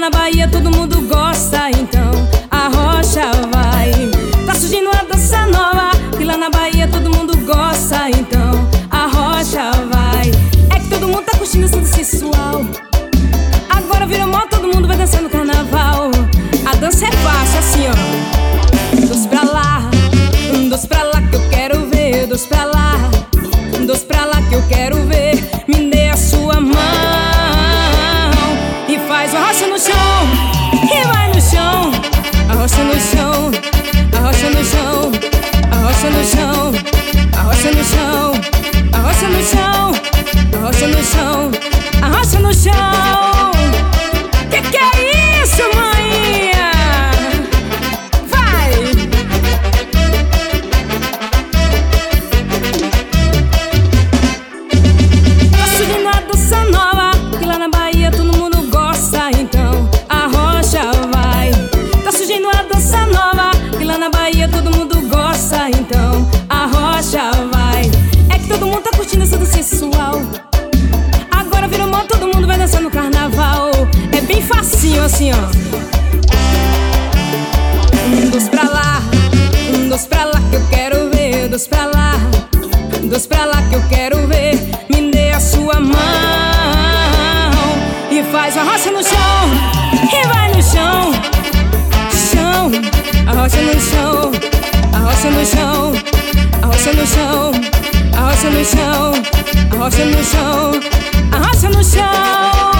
na Bahia todo mundo gosta, então a rocha vai. Tá surgindo uma dança nova, que lá na Bahia todo mundo gosta, então a rocha vai. É que todo mundo tá curtindo essa dança sensual. Agora virou moda, todo mundo vai dançar no carnaval. A dança é fácil, assim ó. Dos pra lá que eu quero ver. Dos pra lá que eu quero ver. Me dê a sua mão e faz uma rocha no chão. E vai no chão. A rocha no chão. A rocha no chão. A rocha no chão. A rocha no chão. A rocha no chão. A rocha no chão. A rocha no chão. Que é isso, maninha? Vai! Tá surgindo a dança nova, que lá na Bahia todo mundo gosta, então a rocha vai. Tá surgindo a dança nova, que lá na Bahia todo mundo gosta, então a rocha vai. É que todo mundo tá curtindo essa dança sensual. Agora virou moda, todo mundo vai dançar no carnaval. É bem facinho assim, ó. Dos pra lá que eu quero ver. Dos pra lá que eu quero ver. Me dê a sua mão e faz a rocha no chão. E vai no chão. Chão. A rocha no chão. A rocha no chão. A rocha no chão. A rocha no chão. A rocha no chão. A rocha no chão.